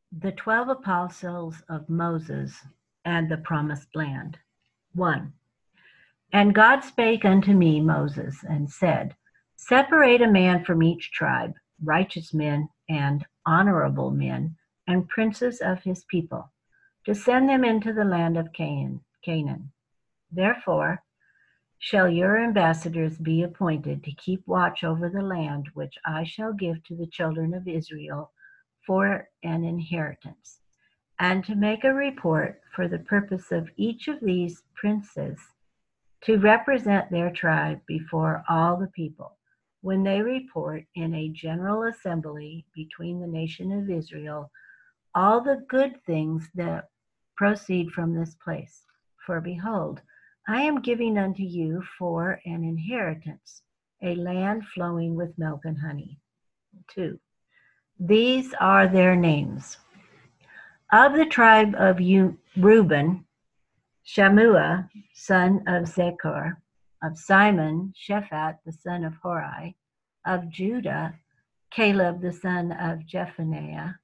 The 12 apostles of Moses and the promised land. 1. And God spake unto me, Moses, and said, Separate a man from each tribe, righteous men and honorable men, and princes of his people, to send them into the land of Canaan. Therefore shall your ambassadors be appointed to keep watch over the land which I shall give to the children of Israel for an inheritance, and to make a report for the purpose of each of these princes to represent their tribe before all the people, when they report in a general assembly between the nation of Israel all the good things that proceed from this place. For behold, I am giving unto you for an inheritance a land flowing with milk and honey. 2. These are their names. Of the tribe of Reuben, Shammua, son of Zechor; of Simon, Shaphat, the son of Hori; of Judah, Caleb, the son of Jephunneh;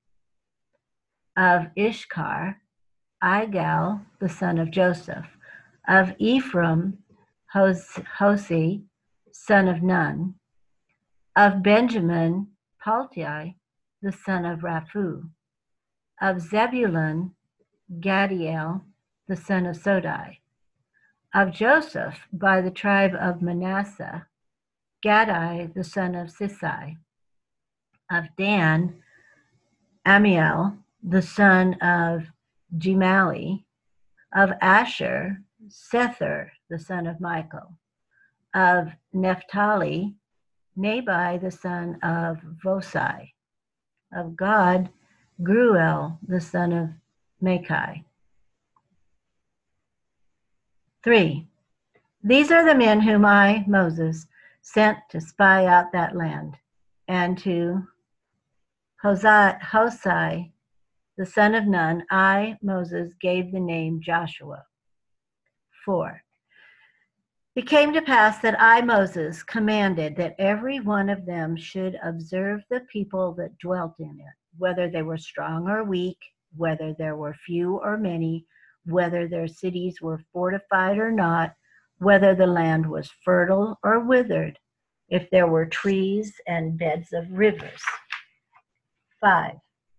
of Ishkar, Igal, the son of Joseph; of Ephraim, Hosea, son of Nun; of Benjamin, Palti, the son of Raphu; of Zebulun, Gadiel, the son of Sodai; of Joseph, by the tribe of Manasseh, Gadai, the son of Sisai; of Dan, Amiel, the son of Gemali; of Asher, Sethur, the son of Michael; of Naphtali, Nabai, the son of Vosai; of Gad, Gruel, the son of Machai. 3. These are the men whom I, Moses, sent to spy out that land, and to Hosai, the son of Nun, I, Moses, gave the name Joshua. 4. It came to pass that I, Moses, commanded that every one of them should observe the people that dwelt in it, whether they were strong or weak, whether there were few or many, whether their cities were fortified or not, whether the land was fertile or withered, if there were trees and beds of rivers. 5.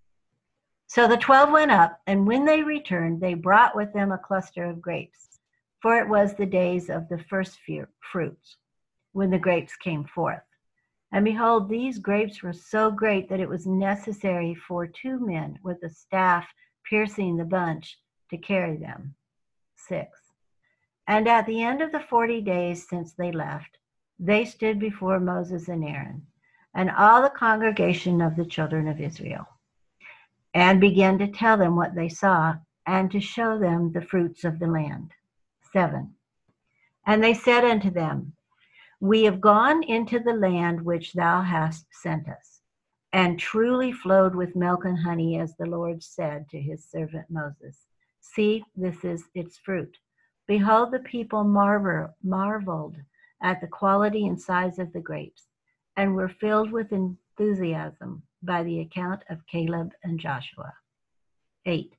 So the 12 went up, and when they returned, they brought with them a cluster of grapes, for it was the days of the first fruits, when the grapes came forth. And behold, these grapes were so great that it was necessary for 2 men with a staff piercing the bunch to carry them. 6. And at the end of the 40 days since they left, they stood before Moses and Aaron, and all the congregation of the children of Israel, and began to tell them what they saw, and to show them the fruits of the land. 7. And they said unto them, We have gone into the land which thou hast sent us, and truly flowed with milk and honey, as the Lord said to his servant Moses. See, this is its fruit. Behold, the people marveled at the quality and size of the grapes, and were filled with enthusiasm by the account of Caleb and Joshua. 8.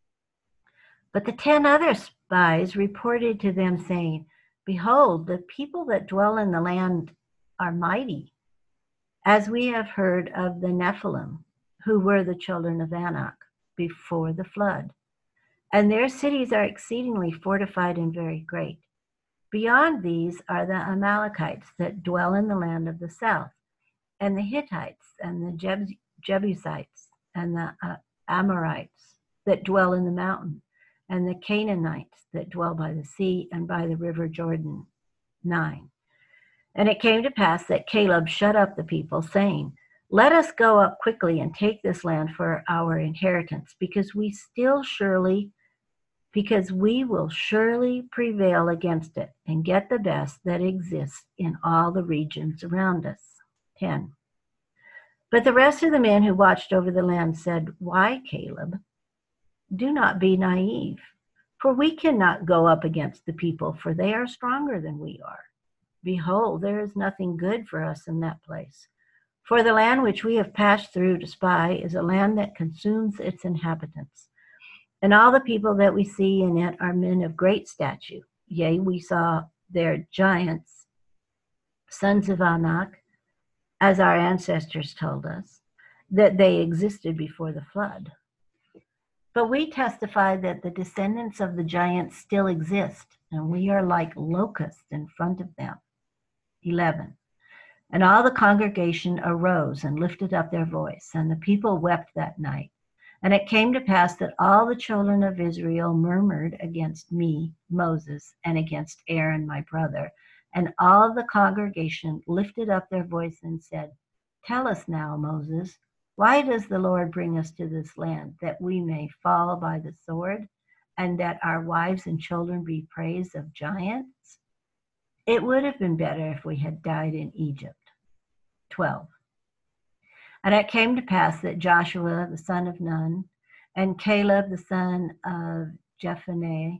But the 10 other spies reported to them, saying, Behold, the people that dwell in the land are mighty, as we have heard of the Nephilim, who were the children of Anak before the flood. And their cities are exceedingly fortified and very great. Beyond these are the Amalekites that dwell in the land of the south, and the Hittites, and the Jebusites, and the Amorites that dwell in the mountain, and the Canaanites that dwell by the sea and by the river Jordan. 9. And it came to pass that Caleb shut up the people, saying, Let us go up quickly and take this land for our inheritance, because we will surely prevail against it, and get the best that exists in all the regions around us. 10. But the rest of the men who watched over the land said, Why, Caleb? Do not be naive, for we cannot go up against the people, for they are stronger than we are. Behold, there is nothing good for us in that place, For the land which we have passed through to spy is a land that consumes its inhabitants. And all the people that we see in it are men of great stature. Yea, we saw their giants, sons of Anak, as our ancestors told us, that they existed before the flood. But we testify that the descendants of the giants still exist, and we are like locusts in front of them. 11. And all the congregation arose and lifted up their voice, and the people wept that night. And it came to pass that all the children of Israel murmured against me, Moses, and against Aaron, my brother. And all the congregation lifted up their voice and said, Tell us now, Moses, why does the Lord bring us to this land, that we may fall by the sword, and that our wives and children be prey of giants? It would have been better if we had died in Egypt. 12. And it came to pass that Joshua the son of Nun and Caleb the son of Jephunneh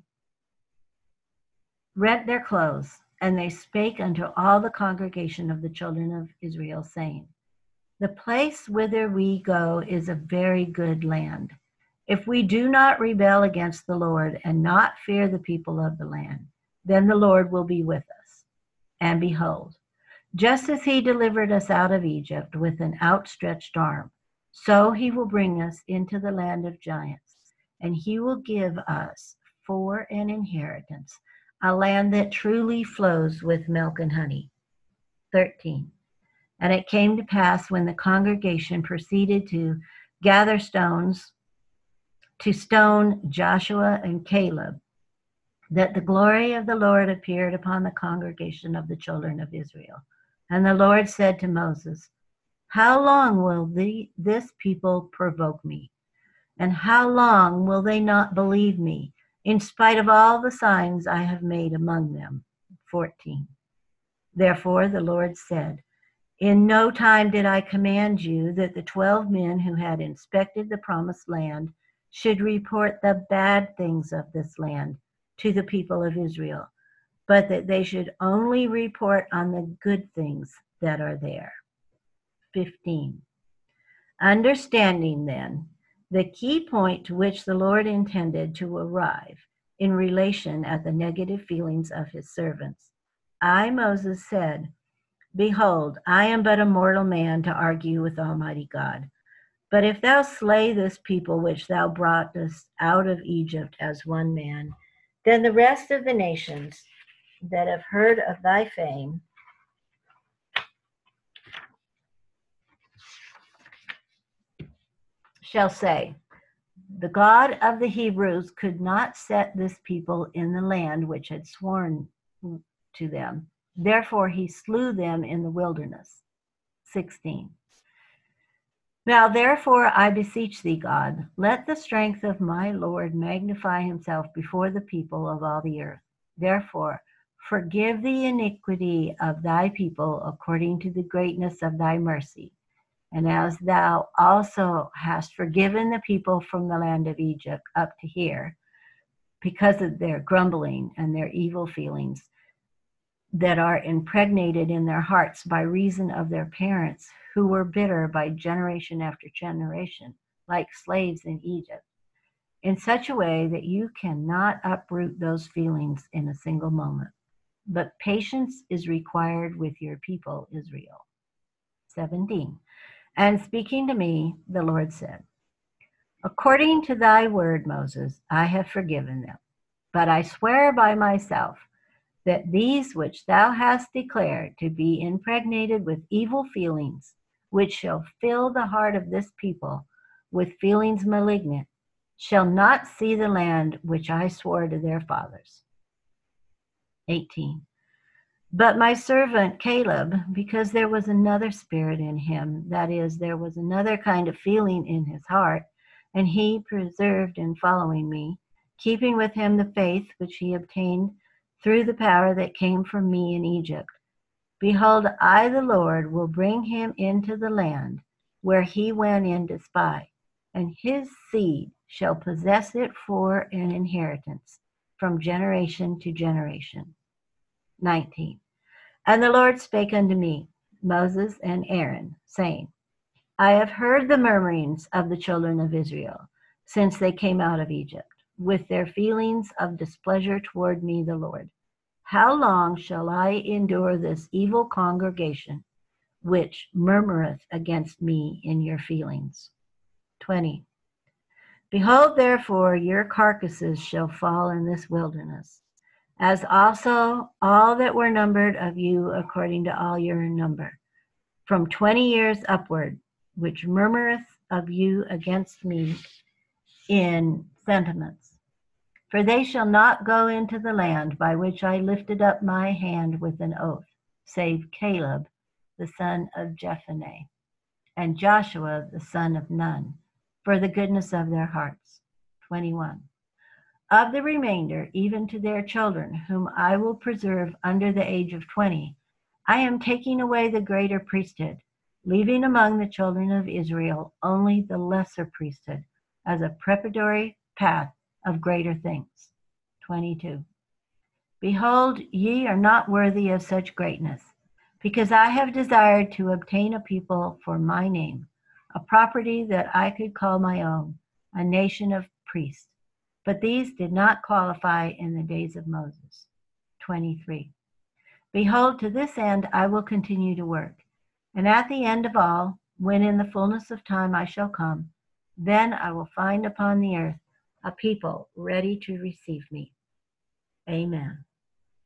rent their clothes, and they spake unto all the congregation of the children of Israel, saying, The place whither we go is a very good land. If we do not rebel against the Lord and not fear the people of the land, then the Lord will be with us. And behold, just as he delivered us out of Egypt with an outstretched arm, so he will bring us into the land of giants, and he will give us for an inheritance a land that truly flows with milk and honey. 13. And it came to pass when the congregation proceeded to gather stones to stone Joshua and Caleb, that the glory of the Lord appeared upon the congregation of the children of Israel. And the Lord said to Moses, How long will this people provoke me? And how long will they not believe me, in spite of all the signs I have made among them? 14. Therefore the Lord said, In no time did I command you that the 12 men who had inspected the promised land should report the bad things of this land to the people of Israel, but that they should only report on the good things that are there. 15. Understanding then the key point to which the Lord intended to arrive in relation at the negative feelings of his servants, I, Moses, said, Behold, I am but a mortal man to argue with Almighty God. But if thou slay this people which thou broughtest out of Egypt as one man, then the rest of the nations that have heard of thy fame shall say, The God of the Hebrews could not set this people in the land which had sworn to them. Therefore he slew them in the wilderness. 16. Now therefore I beseech thee, God, let the strength of my Lord magnify himself before the people of all the earth. Therefore forgive the iniquity of thy people according to the greatness of thy mercy. And as thou also hast forgiven the people from the land of Egypt up to here, because of their grumbling and their evil feelings that are impregnated in their hearts by reason of their parents, who were bitter by generation after generation, like slaves in Egypt, in such a way that you cannot uproot those feelings in a single moment. But patience is required with your people, Israel. 17. And speaking to me, the Lord said, According to thy word, Moses, I have forgiven them. But I swear by myself that these which thou hast declared to be impregnated with evil feelings, which shall fill the heart of this people with feelings malignant, shall not see the land which I swore to their fathers. 18. But my servant Caleb, because there was another spirit in him, that is, there was another kind of feeling in his heart, and he preserved in following me, keeping with him the faith which he obtained through the power that came from me in Egypt. Behold, I, the Lord, will bring him into the land where he went in to spy, and his seed shall possess it for an inheritance from generation to generation. 19. And the Lord spake unto me, Moses and Aaron, saying, I have heard the murmurings of the children of Israel since they came out of Egypt, with their feelings of displeasure toward me, the Lord. How long shall I endure this evil congregation which murmureth against me in your feelings? 20. Behold, therefore, your carcasses shall fall in this wilderness, as also all that were numbered of you according to all your number, from 20 years upward, which murmureth of you against me in sentiments. For they shall not go into the land by which I lifted up my hand with an oath, save Caleb, the son of Jephunneh, and Joshua, the son of Nun, for the goodness of their hearts. 21. Of the remainder, even to their children, whom I will preserve under the age of 20, I am taking away the greater priesthood, leaving among the children of Israel only the lesser priesthood, as a preparatory path of greater things. 22. Behold, ye are not worthy of such greatness, because I have desired to obtain a people for my name, a property that I could call my own, a nation of priests. But these did not qualify in the days of Moses. 23. Behold, to this end I will continue to work. And at the end of all, when in the fullness of time I shall come, then I will find upon the earth a people ready to receive me. Amen.